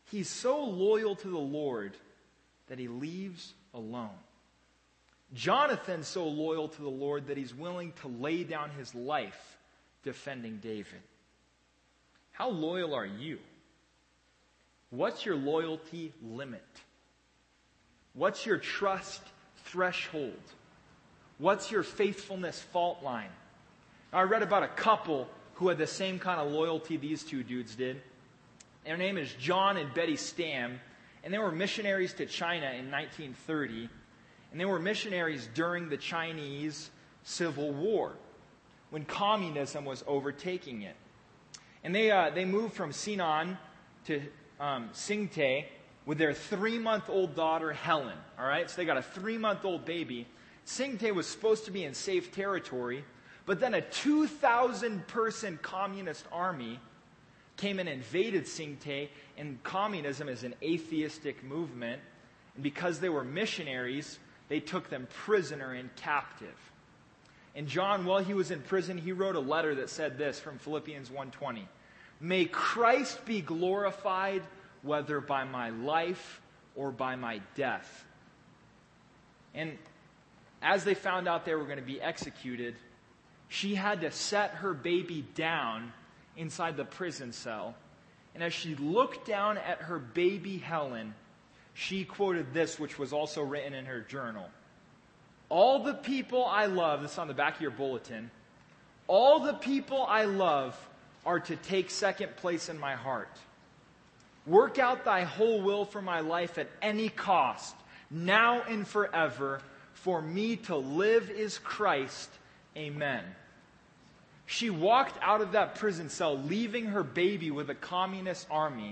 A: He's so loyal to the Lord that he leaves alone. Jonathan's so loyal to the Lord that he's willing to lay down his life defending David. How loyal are you? What's your loyalty limit? What's your trust threshold? What's your faithfulness fault line? I read about a couple who had the same kind of loyalty these two dudes did. Their name is John and Betty Stam, and they were missionaries to China in nineteen thirty, and they were missionaries during the Chinese Civil War, when communism was overtaking it. And they uh, they moved from Sinan to um, Singte with their three-month-old daughter, Helen. All right, so they got a three-month-old baby. Singte was supposed to be in safe territory, but then a two thousand person communist army came and invaded Singte, and communism is an atheistic movement. And because they were missionaries, they took them prisoner and captive. And John, while he was in prison, he wrote a letter that said this from Philippians one twenty. May Christ be glorified, whether by my life or by my death. And as they found out they were going to be executed, she had to set her baby down inside the prison cell. And as she looked down at her baby Helen, she quoted this, which was also written in her journal. All the people I love, this is on the back of your bulletin, all the people I love are to take second place in my heart. Work out thy whole will for my life at any cost, now and forever. For me to live is Christ. Amen. She walked out of that prison cell, leaving her baby with a communist army.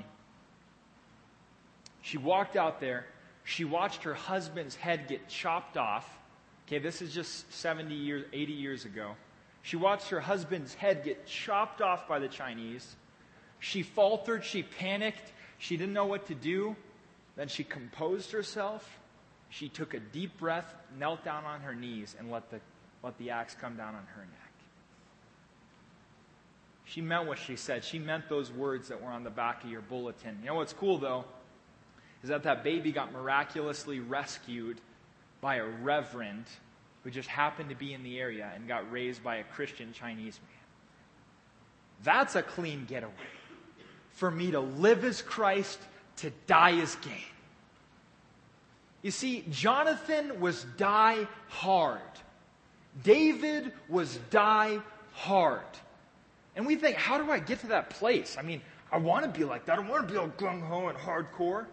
A: She walked out there. She watched her husband's head get chopped off. Okay, this is just seventy years, eighty years ago. She watched her husband's head get chopped off by the Chinese. She faltered. She panicked. She didn't know what to do. Then she composed herself. She took a deep breath, knelt down on her knees, and let the, let the axe come down on her neck. She meant what she said. She meant those words that were on the back of your bulletin. You know what's cool, though, is that that baby got miraculously rescued by a reverend who just happened to be in the area and got raised by a Christian Chinese man. That's a clean getaway. For me to live as Christ, to die as gain. You see, Jonathan was die hard. David was die hard. And we think, how do I get to that place? I mean, I want to be like that. I want to be all gung-ho and hardcore.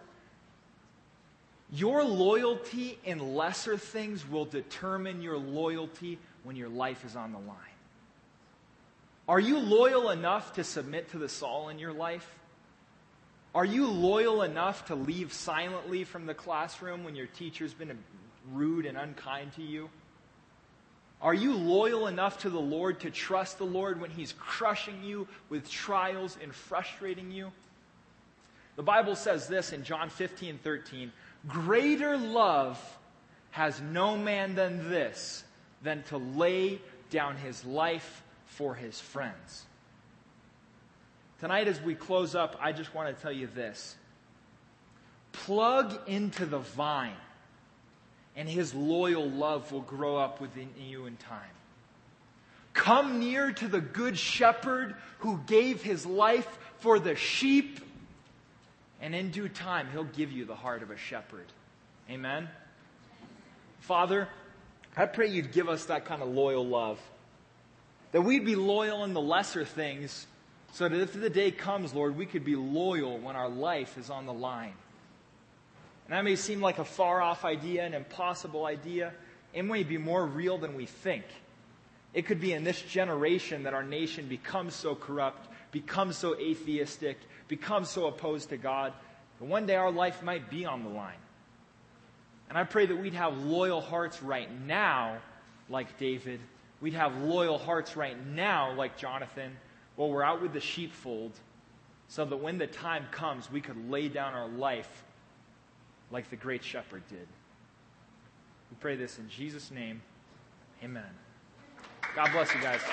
A: Your loyalty in lesser things will determine your loyalty when your life is on the line. Are you loyal enough to submit to the Saul in your life? Are you loyal enough to leave silently from the classroom when your teacher's been rude and unkind to you? Are you loyal enough to the Lord to trust the Lord when He's crushing you with trials and frustrating you? The Bible says this in John fifteen thirteen, greater love has no man than this, than to lay down his life for his friends. Tonight as we close up, I just want to tell you this. Plug into the vine, and His loyal love will grow up within you in time. Come near to the good shepherd who gave His life for the sheep, and in due time, He'll give you the heart of a shepherd. Amen? Father, I pray You'd give us that kind of loyal love. That we'd be loyal in the lesser things, so that if the day comes, Lord, we could be loyal when our life is on the line. And that may seem like a far-off idea, an impossible idea. It may be more real than we think. It could be in this generation that our nation becomes so corrupt, becomes so atheistic, becomes so opposed to God, that one day our life might be on the line. And I pray that we'd have loyal hearts right now, like David. We'd have loyal hearts right now, like Jonathan, while we're out with the sheepfold, so that when the time comes, we could lay down our life like the great shepherd did. We pray this in Jesus' name. Amen. God bless you guys.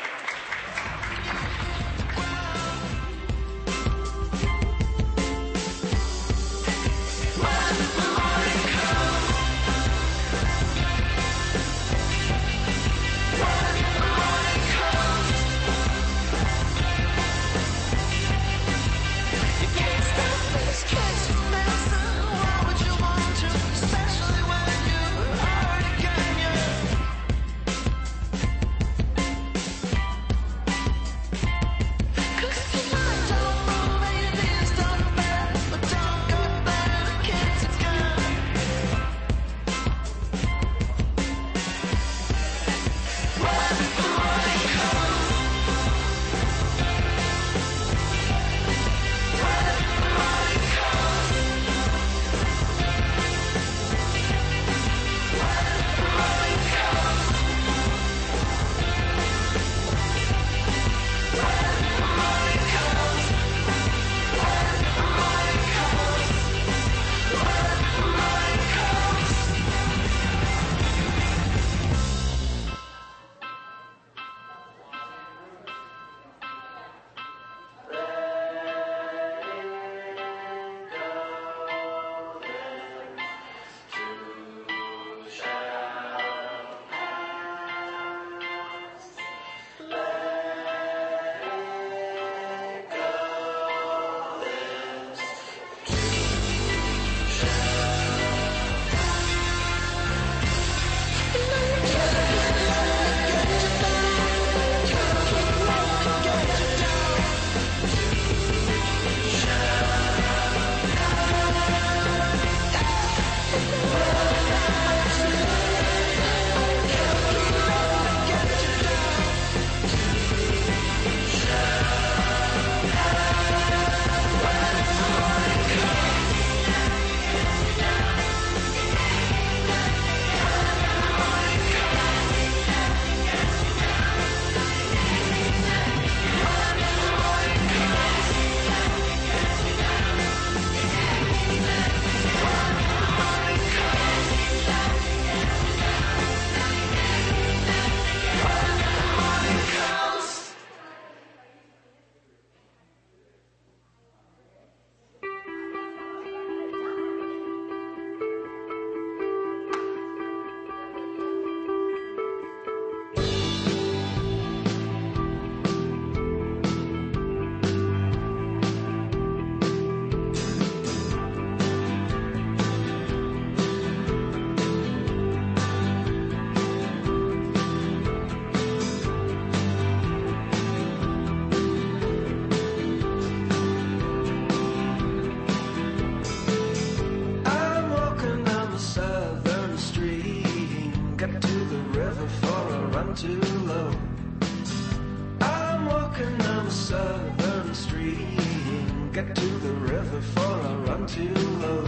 B: Get to the river for a run too low. I'm walking on the southern stream. Get to the river for a run too low.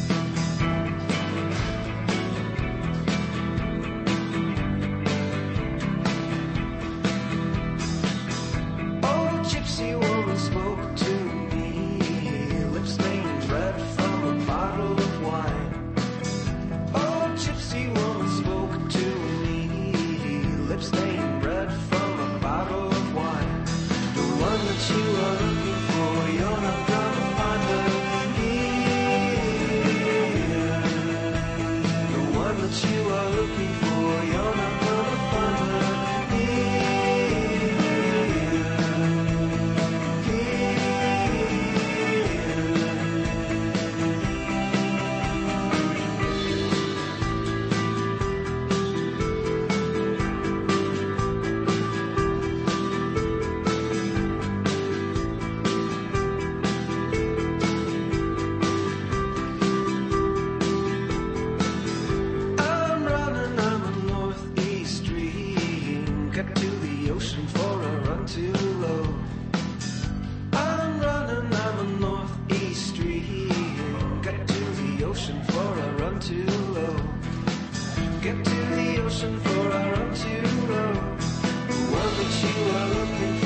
B: Oh, gypsy woman spoke to me, lips stained red from a bottle of wine. Oh, gypsy woman spoke to me, lips stained red from a bottle of wine. The one that you are looking for, you're not gonna find her here. The one that you are looking for, you're not gonna find her here. I'm running on the northeast stream. Get to the ocean for a run too low. I'm running on the northeast stream. Get to the ocean for a run too low. Get to the ocean for a run too low. The one that you are looking for.